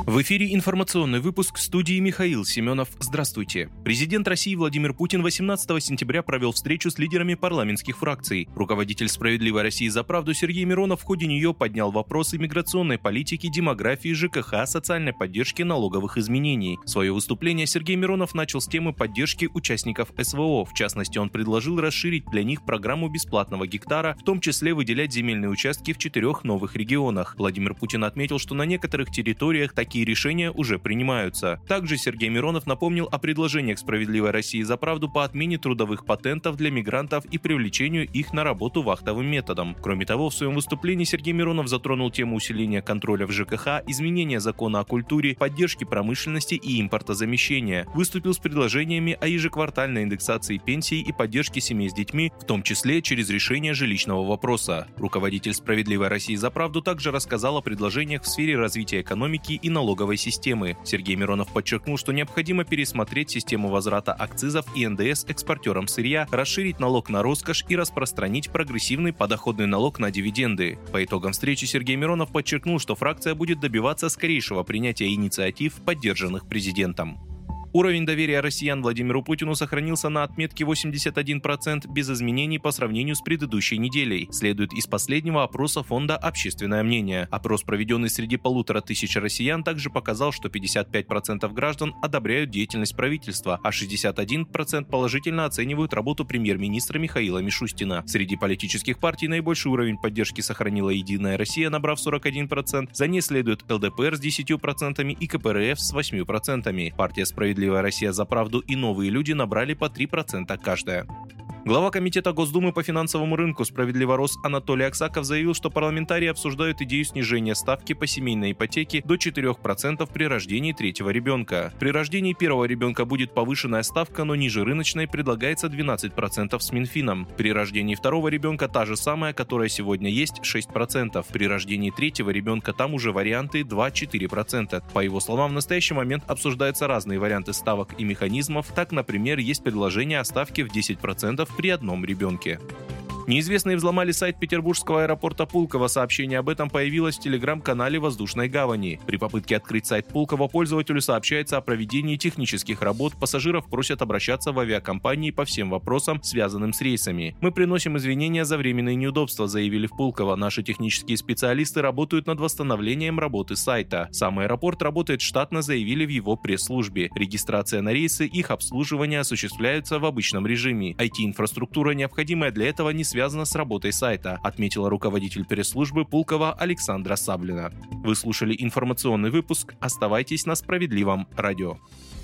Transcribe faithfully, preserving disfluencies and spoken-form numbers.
В эфире информационный выпуск, в студии Михаил Семенов. Здравствуйте. Президент России Владимир Путин восемнадцатого сентября провел встречу с лидерами парламентских фракций. Руководитель «Справедливой России за правду» Сергей Миронов в ходе нее поднял вопросы миграционной политики, демографии, ЖКХ, социальной поддержки, налоговых изменений. Свое выступление Сергей Миронов начал с темы поддержки участников СВО. В частности, он предложил расширить для них программу бесплатного гектара, в том числе выделять земельные участки в четырех новых регионах. Владимир Путин отметил, что на некоторых территориях такие решения уже принимаются. Также Сергей Миронов напомнил о предложениях «Справедливой России за правду» по отмене трудовых патентов для мигрантов и привлечению их на работу вахтовым методом. Кроме того, в своем выступлении Сергей Миронов затронул тему усиления контроля в ЖКХ, изменения закона о культуре, поддержки промышленности и импортозамещения. Выступил с предложениями о ежеквартальной индексации пенсий и поддержке семей с детьми, в том числе через решение жилищного вопроса. Руководитель «Справедливой России за правду» также рассказал о предложениях в сфере развития экономики и налоговой системы. Сергей Миронов подчеркнул, что необходимо пересмотреть систему возврата акцизов и эн дэ эс экспортерам сырья, расширить налог на роскошь и распространить прогрессивный подоходный налог на дивиденды. По итогам встречи Сергей Миронов подчеркнул, что фракция будет добиваться скорейшего принятия инициатив, поддержанных президентом. Уровень доверия россиян Владимиру Путину сохранился на отметке восемьдесят один процент без изменений по сравнению с предыдущей неделей, следует из последнего опроса фонда «Общественное мнение». Опрос, проведенный среди полутора тысяч россиян, также показал, что пятьдесят пять процентов граждан одобряют деятельность правительства, а шестьдесят один процент положительно оценивают работу премьер-министра Михаила Мишустина. Среди политических партий наибольший уровень поддержки сохранила «Единая Россия», набрав сорок один процент, за ней следует эл дэ пэ эр с десятью процентами и ка пэ эр эф с восемью процентами. Партия «Справедливая Россия за правду» и «Новые люди» набрали по три процента каждая. Глава Комитета Госдумы по финансовому рынку «Справедливорос» Анатолий Аксаков заявил, что парламентарии обсуждают идею снижения ставки по семейной ипотеке до четырех процентов при рождении третьего ребенка. При рождении первого ребенка будет повышенная ставка, но ниже рыночной предлагается двенадцать процентов с Минфином. При рождении второго ребенка та же самая, которая сегодня есть, шесть процентов. При рождении третьего ребенка там уже варианты два-четыре процента. По его словам, в настоящий момент обсуждаются разные варианты ставок и механизмов. Так, например, есть предложение о ставке в десять процентов при одном ребенке. Неизвестные взломали сайт петербургского аэропорта Пулково. Сообщение об этом появилось в телеграм-канале Воздушной гавани. При попытке открыть сайт Пулково пользователю сообщается о проведении технических работ. Пассажиров просят обращаться в авиакомпании по всем вопросам, связанным с рейсами. «Мы приносим извинения за временные неудобства», заявили в Пулково. «Наши технические специалисты работают над восстановлением работы сайта. Сам аэропорт работает штатно», заявили в его пресс-службе. Регистрация на рейсы, их обслуживание осуществляются в обычном режиме. ай ти-инфраструктура, необходимая для этого, не связана связано с работой сайта, отметила руководитель пресс-службы Пулково Александра Саблина. Вы слушали информационный выпуск. Оставайтесь на Справедливом радио.